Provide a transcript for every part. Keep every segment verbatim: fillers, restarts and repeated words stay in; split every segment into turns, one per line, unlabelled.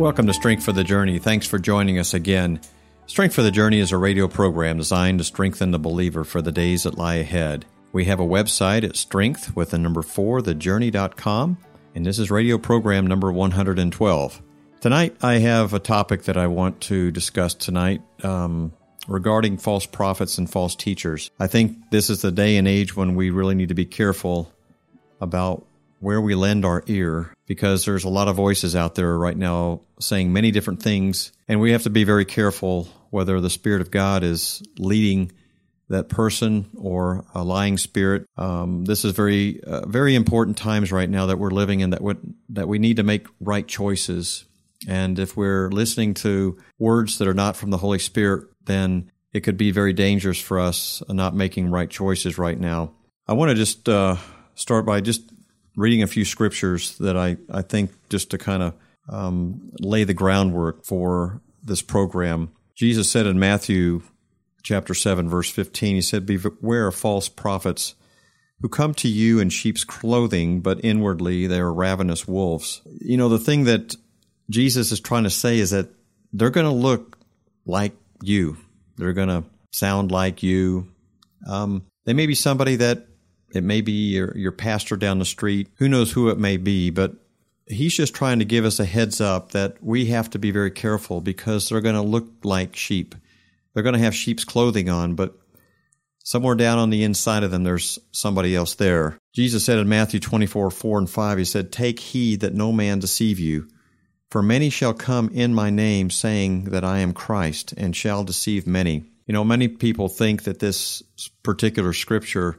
Welcome to Strength for the Journey. Thanks for joining us again. Strength for the Journey is a radio program designed to strengthen the believer for the days that lie ahead. We have a website at strength with the number four, the journey dot com, and this is radio program number one hundred twelve. Tonight, I have a topic that I want to discuss tonight um, regarding false prophets and false teachers. I think this is the day and age when we really need to be careful about where we lend our ear, because there's a lot of voices out there right now saying many different things, and we have to be very careful whether the Spirit of God is leading that person or a lying spirit. Um, this is very, uh, very important times right now that we're living in, that we, that we need to make right choices. And if we're listening to words that are not from the Holy Spirit, then it could be very dangerous for us not making right choices right now. I want to just uh, start by just reading a few scriptures that I, I think just to kind of um, lay the groundwork for this program. Jesus said in Matthew chapter seven, verse fifteen, he said, "Beware of false prophets who come to you in sheep's clothing, but inwardly they are ravenous wolves." You know, the thing that Jesus is trying to say is that they're going to look like you. They're going to sound like you. Um, they may be somebody that it may be your, your pastor down the street. Who knows who it may be, but he's just trying to give us a heads up that we have to be very careful because they're going to look like sheep. They're going to have sheep's clothing on, but somewhere down on the inside of them, there's somebody else there. Jesus said in Matthew twenty-four, four and five, he said, "Take heed that no man deceive you, for many shall come in my name, saying that I am Christ, and shall deceive many." You know, many people think that this particular scripture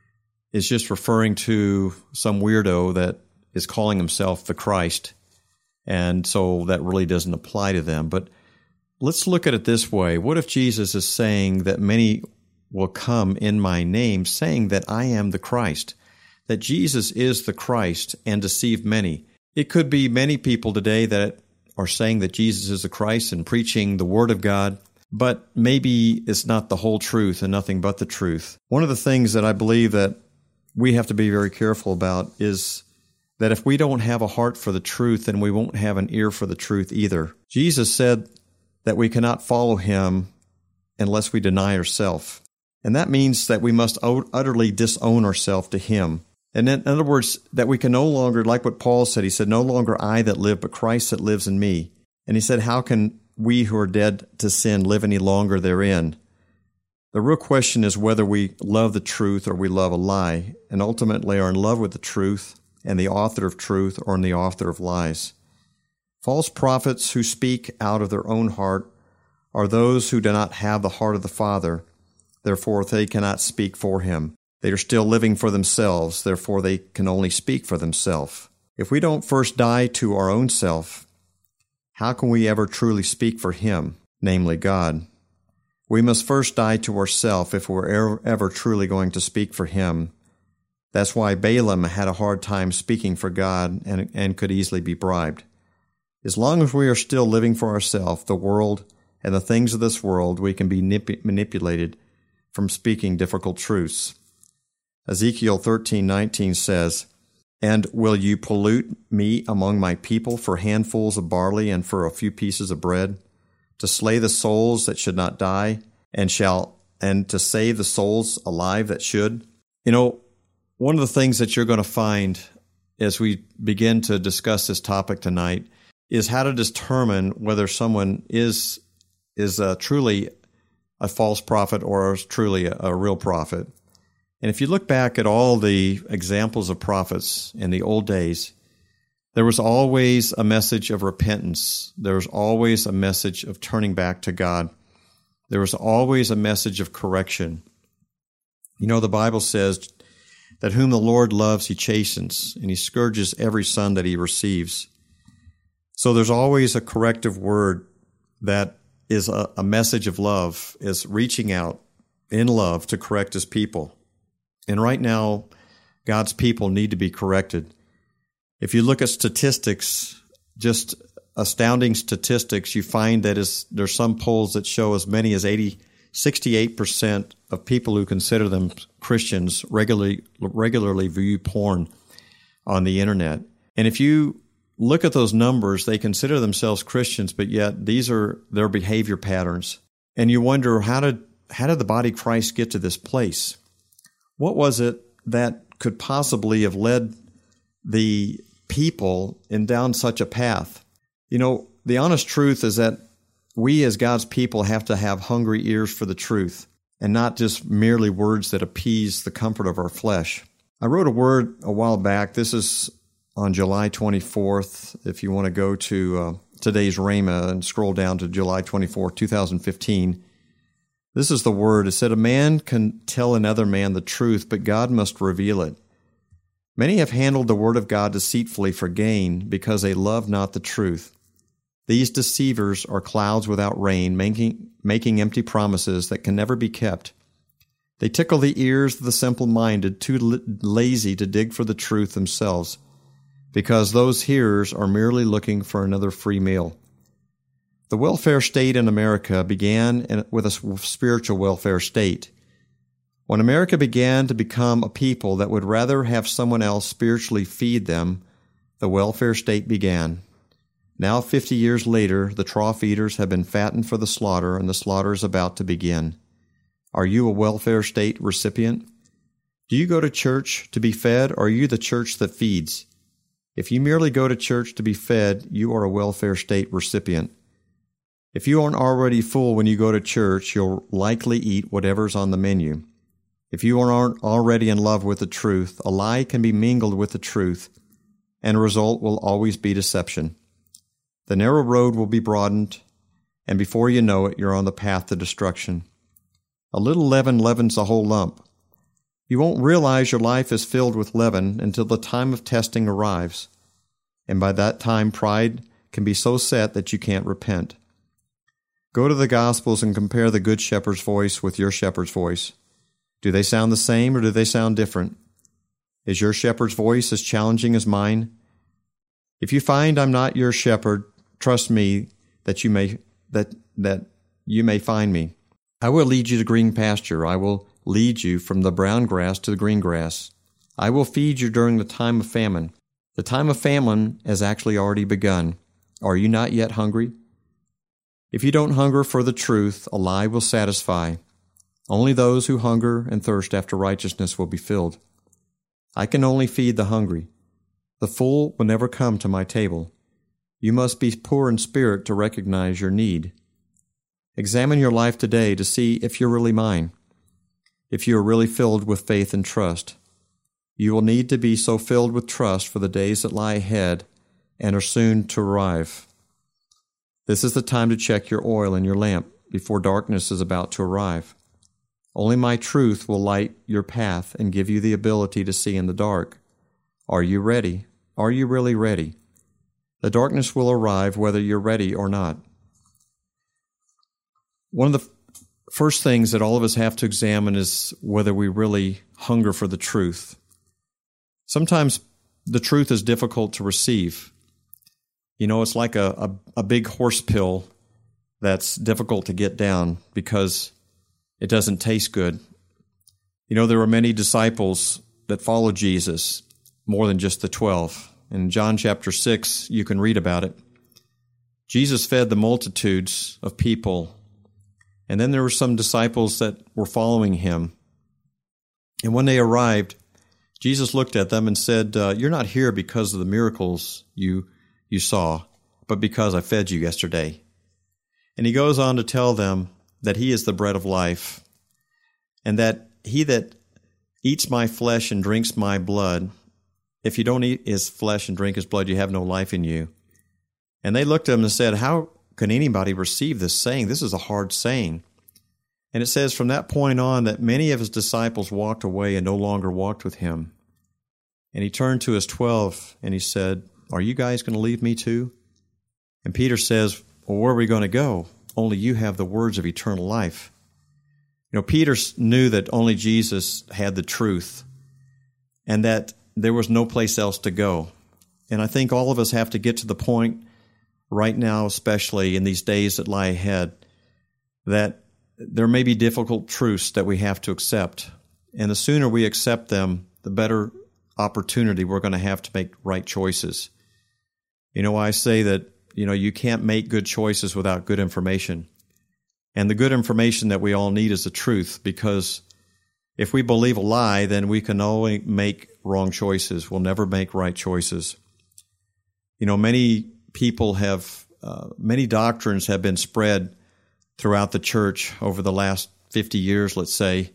is just referring to some weirdo that is calling himself the Christ, and so that really doesn't apply to them. But let's look at it this way. What if Jesus is saying that many will come in my name, saying that I am the Christ, that Jesus is the Christ, and deceive many? It could be many people today that are saying that Jesus is the Christ and preaching the Word of God, but maybe it's not the whole truth and nothing but the truth. One of the things that I believe that we have to be very careful about is that if we don't have a heart for the truth, then we won't have an ear for the truth either. Jesus said that we cannot follow him unless we deny ourselves. And that means that we must utterly disown ourselves to him. And in other words, that we can no longer, like what Paul said, he said, "No longer I that live, but Christ that lives in me." And he said, how can we who are dead to sin live any longer therein? The real question is whether we love the truth or we love a lie, and ultimately are in love with the truth and the author of truth or in the author of lies. False prophets who speak out of their own heart are those who do not have the heart of the Father. Therefore, they cannot speak for him. They are still living for themselves. Therefore, they can only speak for themselves. If we don't first die to our own self, how can we ever truly speak for him, namely God? We must first die to ourselves if we're ever, ever truly going to speak for him. That's why Balaam had a hard time speaking for God and, and could easily be bribed. As long as we are still living for ourselves, the world, and the things of this world, we can be nip- manipulated from speaking difficult truths. Ezekiel thirteen nineteen says, "And will you pollute me among my people for handfuls of barley and for a few pieces of bread, to slay the souls that should not die, and shall and to save the souls alive that should?" You know, one of the things that you're going to find as we begin to discuss this topic tonight is how to determine whether someone is is uh, truly a false prophet or is truly a, a real prophet. And if you look back at all the examples of prophets in the old days, there was always a message of repentance. There was always a message of turning back to God. There was always a message of correction. You know, the Bible says that whom the Lord loves, he chastens, and he scourges every son that he receives. So there's always a corrective word that is a, a message of love, is reaching out in love to correct his people. And right now, God's people need to be corrected. If you look at statistics, just astounding statistics, you find that is, there's some polls that show as many as eighty, sixty-eight percent of people who consider them Christians regularly regularly view porn on the internet. And if you look at those numbers, they consider themselves Christians, but yet these are their behavior patterns. And you wonder, how did how did the body of Christ get to this place? What was it that could possibly have led the people in down such a path? You know, the honest truth is that we as God's people have to have hungry ears for the truth and not just merely words that appease the comfort of our flesh. I wrote a word a while back. This is on July twenty-fourth. If you want to go to uh, today's Rhema and scroll down to July twenty-fourth, twenty fifteen, this is the word. It said, "A man can tell another man the truth, but God must reveal it. Many have handled the word of God deceitfully for gain because they love not the truth. These deceivers are clouds without rain, making, making empty promises that can never be kept. They tickle the ears of the simple-minded, too l- lazy to dig for the truth themselves, because those hearers are merely looking for another free meal." The welfare state in America began in, with a spiritual welfare state. When America began to become a people that would rather have someone else spiritually feed them, the welfare state began. Now, fifty years later, the trough eaters have been fattened for the slaughter, and the slaughter is about to begin. Are you a welfare state recipient? Do you go to church to be fed, or are you the church that feeds? If you merely go to church to be fed, you are a welfare state recipient. If you aren't already full when you go to church, you'll likely eat whatever's on the menu. If you aren't already in love with the truth, a lie can be mingled with the truth, and the result will always be deception. The narrow road will be broadened, and before you know it, you're on the path to destruction. A little leaven leavens the whole lump. You won't realize your life is filled with leaven until the time of testing arrives, and by that time pride can be so set that you can't repent. Go to the Gospels and compare the Good Shepherd's voice with your shepherd's voice. Do they sound the same, or do they sound different? Is your shepherd's voice as challenging as mine? If you find I'm not your shepherd, trust me that you may that that you may find me. I will lead you to green pasture. I will lead you from the brown grass to the green grass. I will feed you during the time of famine. The time of famine has actually already begun. Are you not yet hungry? If you don't hunger for the truth, a lie will satisfy. Only those who hunger and thirst after righteousness will be filled. I can only feed the hungry. The full will never come to my table. You must be poor in spirit to recognize your need. Examine your life today to see if you're really mine, if you are really filled with faith and trust. You will need to be so filled with trust for the days that lie ahead and are soon to arrive. This is the time to check your oil in your lamp before darkness is about to arrive. Only my truth will light your path and give you the ability to see in the dark. Are you ready? Are you really ready? The darkness will arrive whether you're ready or not. One of the first things that all of us have to examine is whether we really hunger for the truth. Sometimes the truth is difficult to receive. You know, it's like a, a, a big horse pill that's difficult to get down because it doesn't taste good. You know, there were many disciples that followed Jesus, more than just the twelve. In John chapter six, you can read about it. Jesus fed the multitudes of people, and then there were some disciples that were following him. And when they arrived, Jesus looked at them and said, uh, you're not here because of the miracles you you saw, but because I fed you yesterday. And he goes on to tell them that he is the bread of life, and that he that eats my flesh and drinks my blood, if you don't eat his flesh and drink his blood, you have no life in you. And they looked at him and said, how can anybody receive this saying? This is a hard saying. And it says from that point on that many of his disciples walked away and no longer walked with him. And he turned to his twelve and he said, are you guys going to leave me too? And Peter says, well, where are we going to go? Only you have the words of eternal life. You know, Peter knew that only Jesus had the truth and that there was no place else to go. And I think all of us have to get to the point right now, especially in these days that lie ahead, that there may be difficult truths that we have to accept. And the sooner we accept them, the better opportunity we're going to have to make right choices. You know, I say that, you know, you can't make good choices without good information. And the good information that we all need is the truth, because if we believe a lie, then we can only make wrong choices. We'll never make right choices. You know, many people have, uh, many doctrines have been spread throughout the church over the last fifty years, let's say,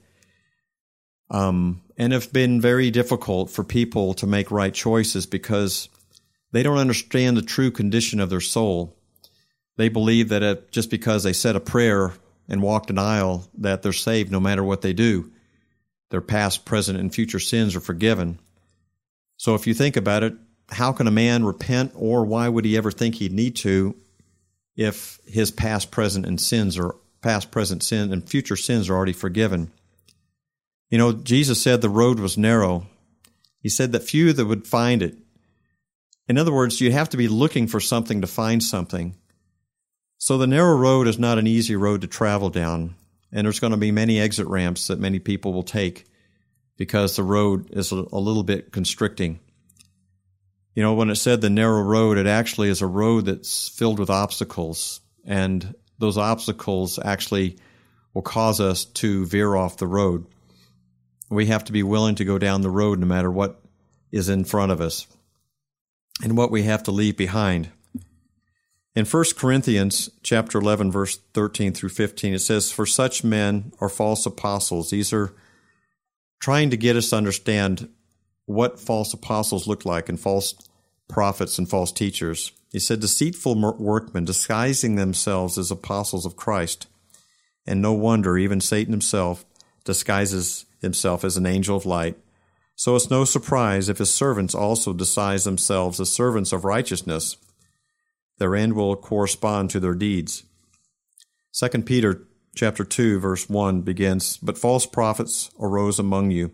um, and have been very difficult for people to make right choices because they don't understand the true condition of their soul. They believe that it, just because they said a prayer and walked an aisle, that they're saved no matter what they do. Their past, present, and future sins are forgiven. So if you think about it, how can a man repent, or why would he ever think he'd need to if his past, present, and sins are past, present sin and future sins are already forgiven? You know, Jesus said the road was narrow. He said that few that would find it. In other words, you have to be looking for something to find something. So the narrow road is not an easy road to travel down, and there's going to be many exit ramps that many people will take because the road is a, a little bit constricting. You know, when it said the narrow road, it actually is a road that's filled with obstacles, and those obstacles actually will cause us to veer off the road. We have to be willing to go down the road no matter what is in front of us and what we have to leave behind. In First Corinthians chapter eleven, verse thirteen through fifteen, it says, "For such men are false apostles." These are trying to get us to understand what false apostles look like, and false prophets and false teachers. He said, "Deceitful workmen, disguising themselves as apostles of Christ. And no wonder, even Satan himself disguises himself as an angel of light. So it's no surprise if his servants also disguise themselves as servants of righteousness. Their end will correspond to their deeds." Second Peter chapter two, verse one begins, "But false prophets arose among you,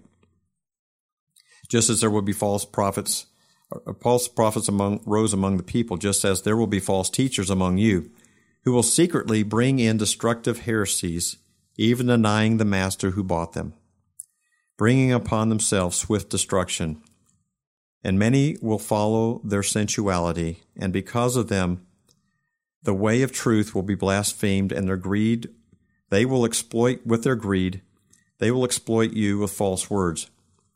just as there will be false prophets, false prophets among rose among the people, just as there will be false teachers among you, who will secretly bring in destructive heresies, even denying the master who bought them, bringing upon themselves swift destruction. And many will follow their sensuality, and because of them, the way of truth will be blasphemed, and their greed, they will exploit with their greed, they will exploit you with false words."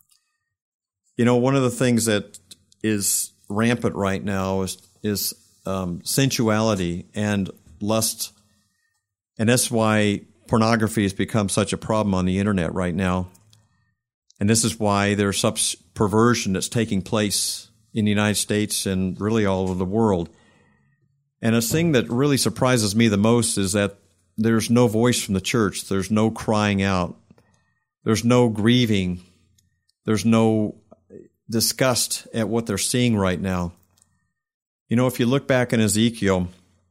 You know, one of the things that is rampant right now is, is um, sensuality and lust, and that's why pornography has become such a problem on the internet right now. And this is why there's such perversion that's taking place in the United States and really all over the world. And a thing that really surprises me the most is that there's no voice from the church. There's no crying out. There's no grieving. There's no disgust at what they're seeing right now. You know, if you look back in Ezekiel,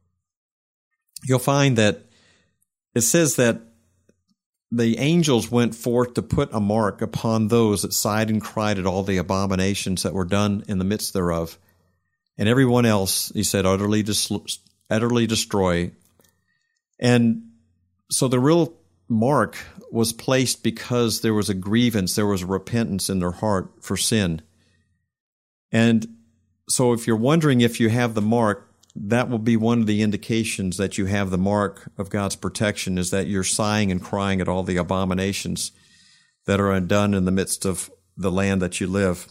you'll find that it says that the angels went forth to put a mark upon those that sighed and cried at all the abominations that were done in the midst thereof. And everyone else, he said, utterly, dis- utterly destroy. And so the real mark was placed because there was a grievance, there was a repentance in their heart for sin. And so if you're wondering if you have the mark, that will be one of the indications that you have the mark of God's protection, is that you're sighing and crying at all the abominations that are done in the midst of the land that you live.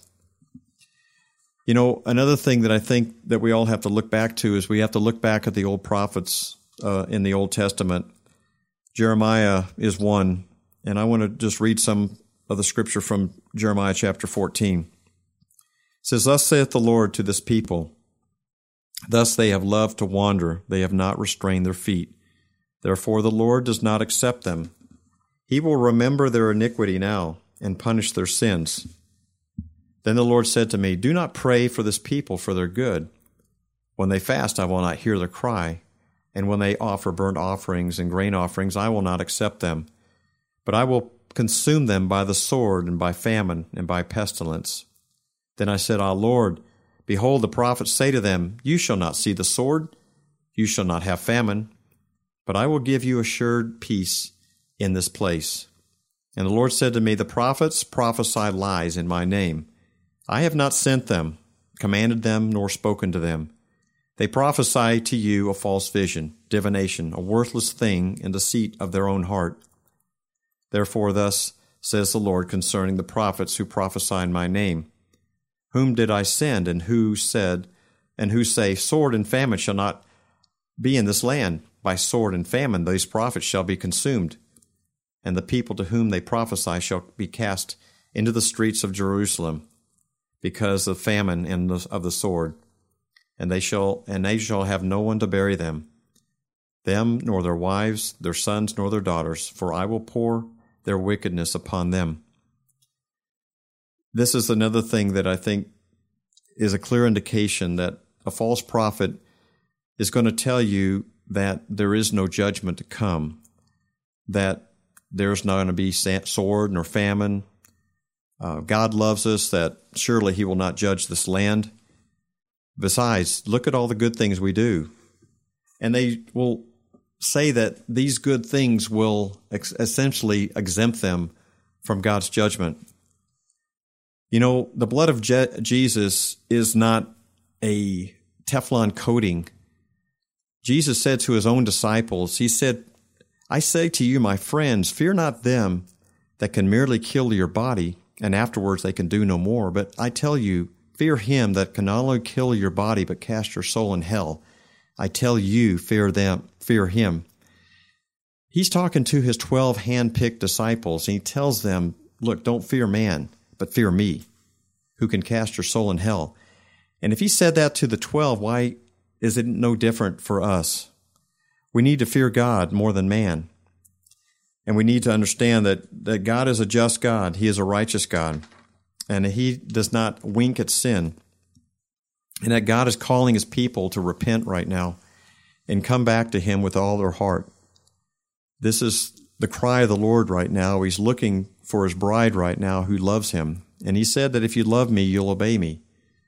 You know, another thing that I think that we all have to look back to is we have to look back at the old prophets uh, in the Old Testament. Jeremiah is one, and I want to just read some of the scripture from Jeremiah chapter fourteen. It says, "Thus saith the Lord to this people, thus they have loved to wander, they have not restrained their feet. Therefore the Lord does not accept them. He will remember their iniquity now and punish their sins." Then the Lord said to me, "Do not pray for this people for their good. When they fast, I will not hear their cry. And when they offer burnt offerings and grain offerings, I will not accept them. But I will consume them by the sword and by famine and by pestilence." Then I said, "Ah, Lord, behold, the prophets say to them, You shall not see the sword, you shall not have famine, but I will give you assured peace in this place." And the Lord said to me, "The prophets prophesy lies in my name. I have not sent them, commanded them, nor spoken to them. They prophesy to you a false vision, divination, a worthless thing, and deceit of their own heart. Therefore thus says the Lord concerning the prophets who prophesy in my name. Whom did I send, and who said, and who say, sword and famine shall not be in this land? By sword and famine these prophets shall be consumed, and the people to whom they prophesy shall be cast into the streets of Jerusalem, because of famine and of the sword. And they shall and they shall have no one to bury them, them nor their wives, their sons nor their daughters, for I will pour their wickedness upon them. This is another thing that I think is a clear indication that a false prophet is going to tell you that there is no judgment to come, that there's not going to be sword nor famine. Uh, God loves us, that surely he will not judge this land. Besides, look at all the good things we do. And they will say that these good things will ex- essentially exempt them from God's judgment. You know, the blood of Je- Jesus is not a Teflon coating. Jesus said to his own disciples, he said, I say to you, my friends, fear not them that can merely kill your body, and afterwards they can do no more. But I tell you, fear him that can not only kill your body, but cast your soul in hell. I tell you, fear them, fear him. He's talking to his twelve hand-picked disciples, and he tells them, look, don't fear man, but fear me, who can cast your soul in hell. And if he said that to the twelve, why is it no different for us? We need to fear God more than man. And we need to understand that, that God is a just God. He is a righteous God. And he does not wink at sin. And that God is calling his people to repent right now and come back to him with all their heart. This is the cry of the Lord right now. He's looking for his bride right now who loves him. And he said that if you love me, you'll obey me.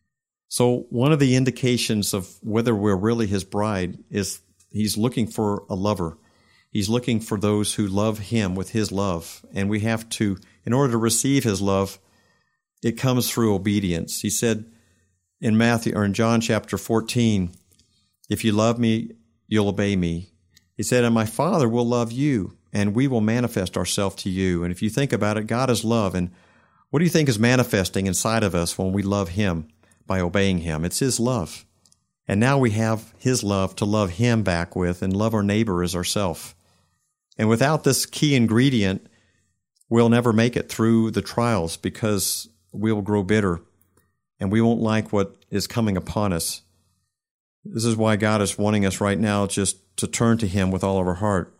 So one of the indications of whether we're really his bride is he's looking for a lover. He's looking for those who love him with his love. And we have to, in order to receive his love, it comes through obedience. He said in Matthew or in John chapter fourteen, if you love me, you'll obey me. He said, and my Father will love you, and we will manifest ourselves to you. And if you think about it, God is love. And what do you think is manifesting inside of us when we love him by obeying him? It's his love. And now we have his love to love him back with and love our neighbor as ourselves. And without this key ingredient, we'll never make it through the trials because we'll grow bitter and we won't like what is coming upon us. This is why God is wanting us right now just to turn to him with all of our heart.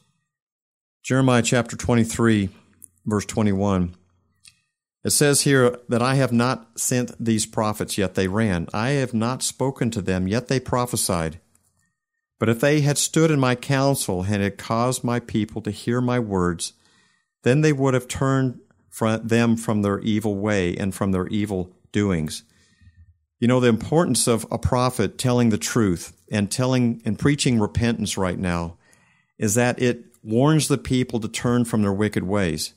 Jeremiah chapter twenty-three, verse twenty-one. It says here that I have not sent these prophets, yet they ran. I have not spoken to them, yet they prophesied. But if they had stood in my counsel and had caused my people to hear my words, then they would have turned them from their evil way and from their evil doings. You know, the importance of a prophet telling the truth and telling and preaching repentance right now is that it warns the people to turn from their wicked ways.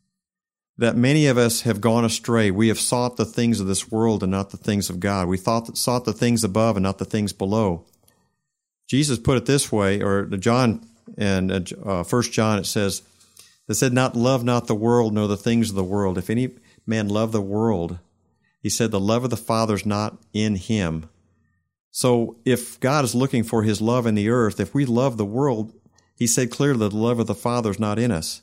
That many of us have gone astray. We have sought the things of this world and not the things of God. We thought sought the things above and not the things below. Jesus put it this way, or John and uh, First John, it says, it said, "Not love not the world, nor the things of the world. If any man love the world," he said, "the love of the Father is not in him." So if God is looking for his love in the earth, if we love the world, he said clearly that the love of the Father is not in us.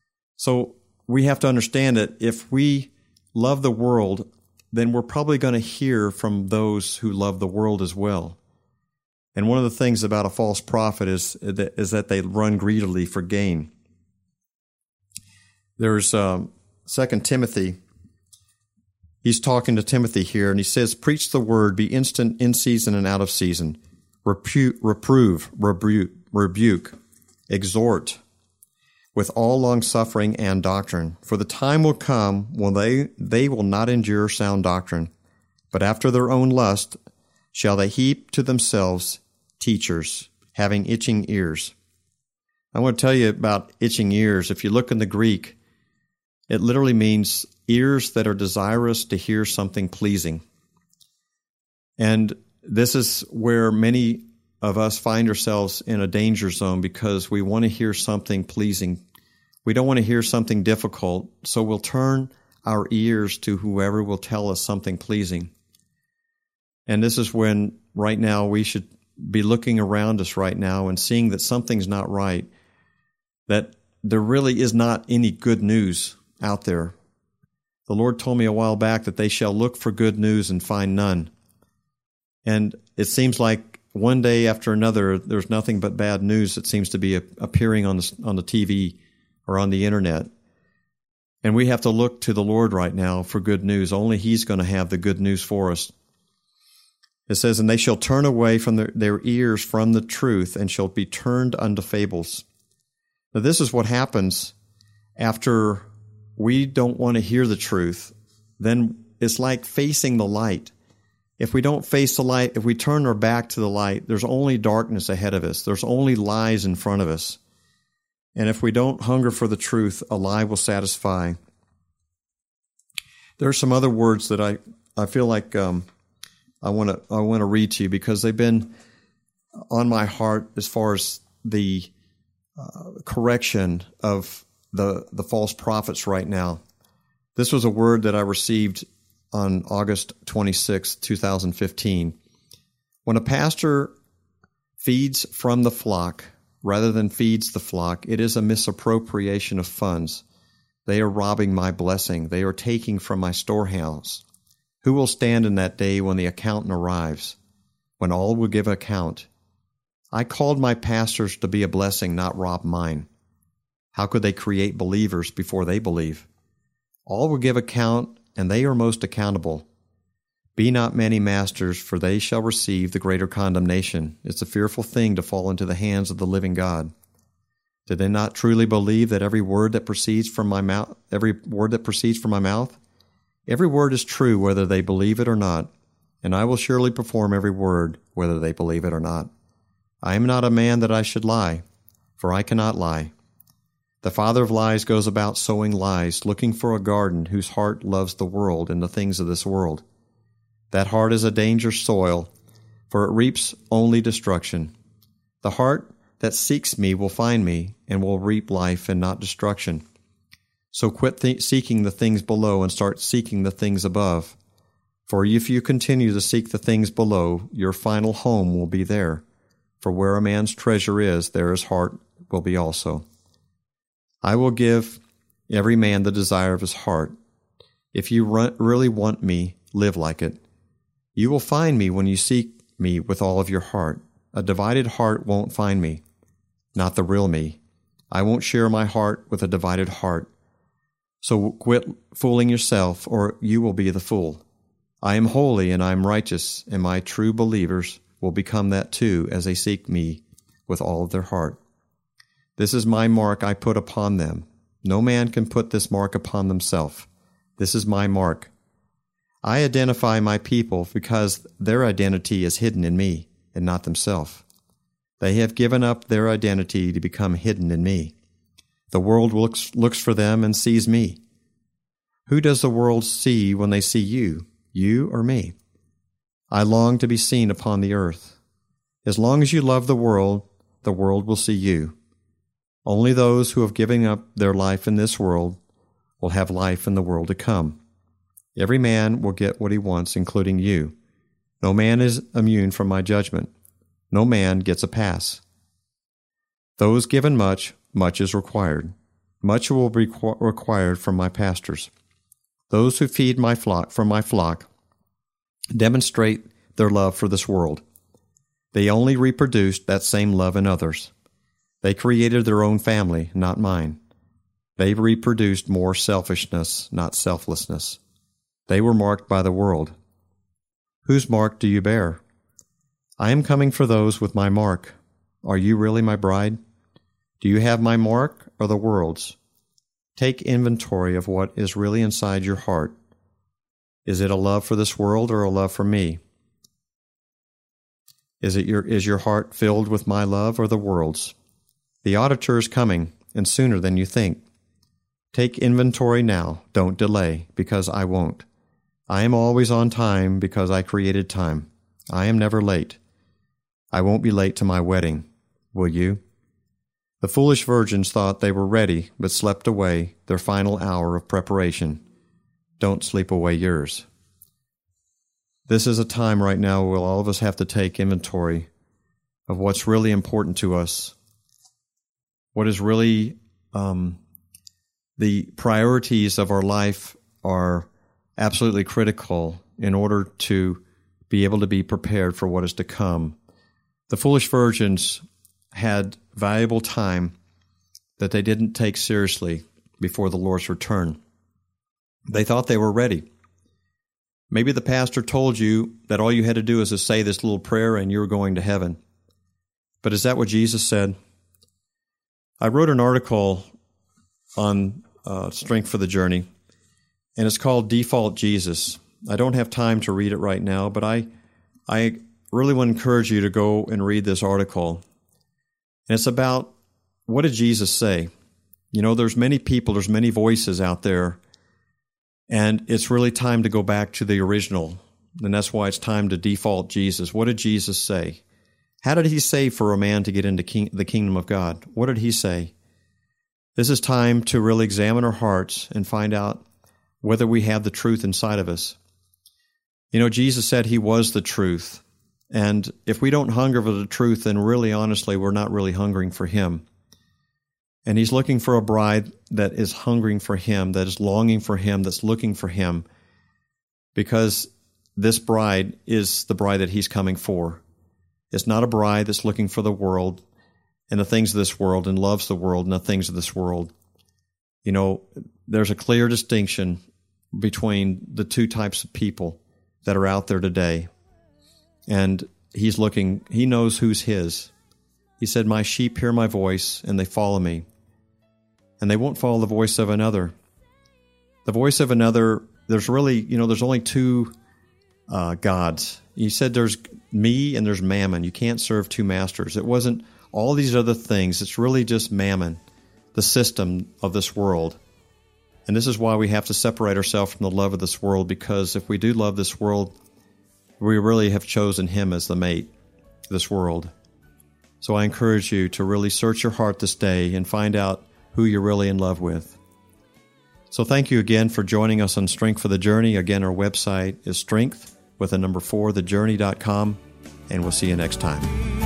So we have to understand that if we love the world, then we're probably going to hear from those who love the world as well. And one of the things about a false prophet is, is that they run greedily for gain. There's um, Second Timothy. He's talking to Timothy here, and he says, "Preach the word, be instant in season and out of season. Repu- reprove, rebuke, rebuke, exhort, with all longsuffering and doctrine. For the time will come when they, they will not endure sound doctrine, but after their own lust shall they heap to themselves teachers, having itching ears." I want to tell you about itching ears. If you look in the Greek, it literally means ears that are desirous to hear something pleasing. And this is where many of us find ourselves in a danger zone because we want to hear something pleasing. We don't want to hear something difficult, so we'll turn our ears to whoever will tell us something pleasing. And this is when, right now, we should be looking around us right now and seeing that something's not right, that there really is not any good news out there. The Lord told me a while back that they shall look for good news and find none. And it seems like one day after another, there's nothing but bad news that seems to be appearing on the, on the T V or on the internet. And we have to look to the Lord right now for good news. Only He's going to have the good news for us. It says, and they shall turn away from their, their ears from the truth and shall be turned unto fables. Now, this is what happens after we don't want to hear the truth. Then it's like facing the light. If we don't face the light, if we turn our back to the light, there's only darkness ahead of us. There's only lies in front of us. And if we don't hunger for the truth, a lie will satisfy. There are some other words that I, I feel like um, I want to I want to read to you because they've been on my heart as far as the uh, correction of the the false prophets right now. This was a word that I received on August twenty-sixth, twenty fifteen. When a pastor feeds from the flock rather than feeds the flock, it is a misappropriation of funds. They are robbing my blessing. They are taking from my storehouse. Who will stand in that day when the accountant arrives, when all will give account? I called my pastors to be a blessing, not rob mine. How could they create believers before they believe? All will give account, and they are most accountable. Be not many masters, for they shall receive the greater condemnation. It's a fearful thing to fall into the hands of the living God. Did they not truly believe that every word that proceeds from my mouth, every word that proceeds from my mouth, every word is true, whether they believe it or not, and I will surely perform every word, whether they believe it or not. I am not a man that I should lie, for I cannot lie. The father of lies goes about sowing lies, looking for a garden whose heart loves the world and the things of this world. That heart is a dangerous soil, for it reaps only destruction. The heart that seeks me will find me, and will reap life and not destruction. So quit th- seeking the things below and start seeking the things above. For if you continue to seek the things below, your final home will be there. For where a man's treasure is, there his heart will be also. I will give every man the desire of his heart. If you re- really want me, live like it. You will find me when you seek me with all of your heart. A divided heart won't find me, not the real me. I won't share my heart with a divided heart. So quit fooling yourself, or you will be the fool. I am holy and I am righteous, and my true believers will become that too as they seek me with all of their heart. This is my mark I put upon them. No man can put this mark upon themselves. This is my mark. I identify my people because their identity is hidden in me and not themselves. They have given up their identity to become hidden in me. The world looks, looks for them and sees me. Who does the world see when they see you, you or me? I long to be seen upon the earth. As long as you love the world, the world will see you. Only those who have given up their life in this world will have life in the world to come. Every man will get what he wants, including you. No man is immune from my judgment. No man gets a pass. Those given much, much is required. Much will be required from my pastors. Those who feed my flock from my flock demonstrate their love for this world. They only reproduced that same love in others. They created their own family, not mine. They reproduced more selfishness, not selflessness. They were marked by the world. Whose mark do you bear? I am coming for those with my mark. Are you really my bride? Do you have my mark or the world's? Take inventory of what is really inside your heart. Is it a love for this world or a love for me? Is it your is your heart filled with my love or the world's? The auditor is coming, and sooner than you think. Take inventory now. Don't delay, because I won't. I am always on time because I created time. I am never late. I won't be late to my wedding. Will you? The foolish virgins thought they were ready, but slept away their final hour of preparation. Don't sleep away yours. This is a time right now where all of us have to take inventory of what's really important to us, what is really um, the priorities of our life are absolutely critical in order to be able to be prepared for what is to come. The foolish virgins had valuable time that they didn't take seriously before the Lord's return. They thought they were ready. Maybe the pastor told you that all you had to do is to say this little prayer and you were going to heaven. But is that what Jesus said? I wrote an article on uh, Strength for the Journey, and it's called Default Jesus. I don't have time to read it right now, but I, I really want to encourage you to go and read this article. And it's about, what did Jesus say? You know, there's many people, there's many voices out there, and it's really time to go back to the original. And that's why it's time to default Jesus. What did Jesus say? How did he say for a man to get into king, the kingdom of God? What did he say? This is time to really examine our hearts and find out whether we have the truth inside of us. You know, Jesus said he was the truth. And if we don't hunger for the truth, then really, honestly, we're not really hungering for him. And he's looking for a bride that is hungering for him, that is longing for him, that's looking for him, because this bride is the bride that he's coming for. It's not a bride that's looking for the world and the things of this world and loves the world and the things of this world. You know, there's a clear distinction between the two types of people that are out there today. And he's looking, he knows who's his. He said, my sheep hear my voice and they follow me. And they won't follow the voice of another. The voice of another, there's really, you know, there's only two uh, gods. He said there's me and there's mammon. You can't serve two masters. It wasn't all these other things. It's really just mammon, the system of this world. And this is why we have to separate ourselves from the love of this world, because if we do love this world, we really have chosen him as the mate of this world. So I encourage you to really search your heart this day and find out who you're really in love with. So thank you again for joining us on Strength for the Journey. Again, our website is strength with a number four, the journey dot com, and we'll see you next time.